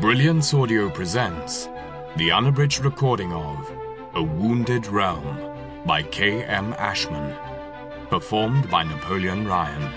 Brilliance Audio presents the unabridged recording of A Wounded Realm by K.M. Ashman, performed by Napoleon Ryan.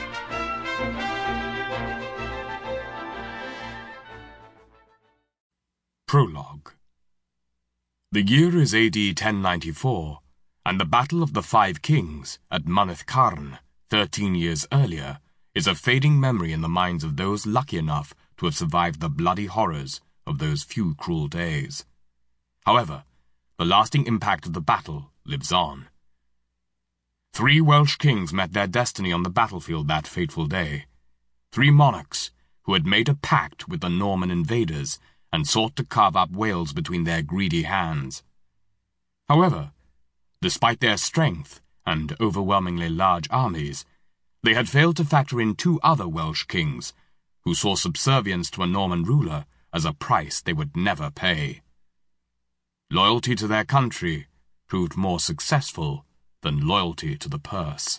Prologue. The year is AD 1094, and the Battle of the Five Kings at Myneth Carn, 13 years earlier, is a fading memory in the minds of those lucky enough to have survived the bloody horrors of those few cruel days. However, the lasting impact of the battle lives on. 3 Welsh kings met their destiny on the battlefield that fateful day. 3 monarchs who had made a pact with the Norman invaders and sought to carve up Wales between their greedy hands. However, despite their strength and overwhelmingly large armies, they had failed to factor in 2 other Welsh kings who saw subservience to a Norman ruler as a price they would never pay. Loyalty to their country proved more successful than loyalty to the purse.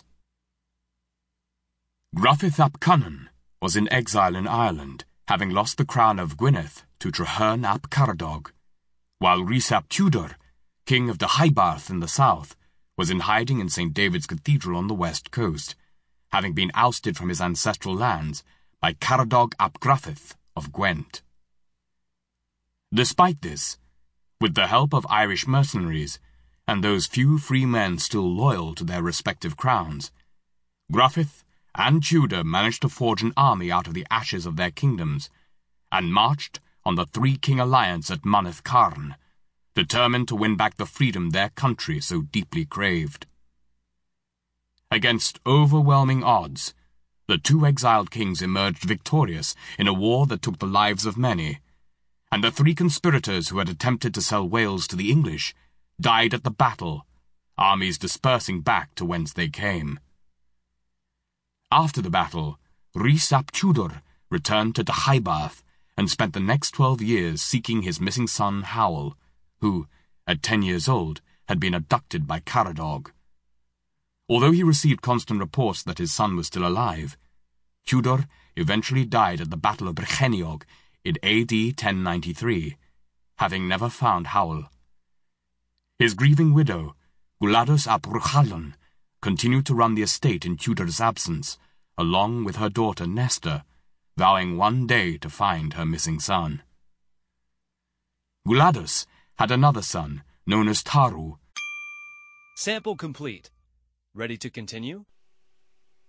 Gruffydd ap Cynan was in exile in Ireland, having lost the crown of Gwynedd to Traherne ap Caradog, while Rhys ap Tudor, king of the Deheubarth in the south, was in hiding in St. David's Cathedral on the west coast, having been ousted from his ancestral lands by Caradog ap Gruffydd of Gwent. Despite this, with the help of Irish mercenaries and those few free men still loyal to their respective crowns, Gruffydd and Tudor managed to forge an army out of the ashes of their kingdoms and marched on the 3-king alliance at Myneth Carn, determined to win back the freedom their country so deeply craved. Against overwhelming odds, the 2 exiled kings emerged victorious in a war that took the lives of many, and the 3 conspirators who had attempted to sell Wales to the English died at the battle, armies dispersing back to whence they came. After the battle, Rhys ap Tudor returned to Deheubarth and spent the next 12 years seeking his missing son Howell, who, at 10 years old, had been abducted by Caradog. Although he received constant reports that his son was still alive, Tudor eventually died at the Battle of Brycheiniog in AD 1093, having never found Howell. His grieving widow, Gwladws ap Rwchallon, continued to run the estate in Tudor's absence, along with her daughter Nesta, vowing one day to find her missing son. Gwladws had another son, known as Taru. Sample complete. Ready to continue?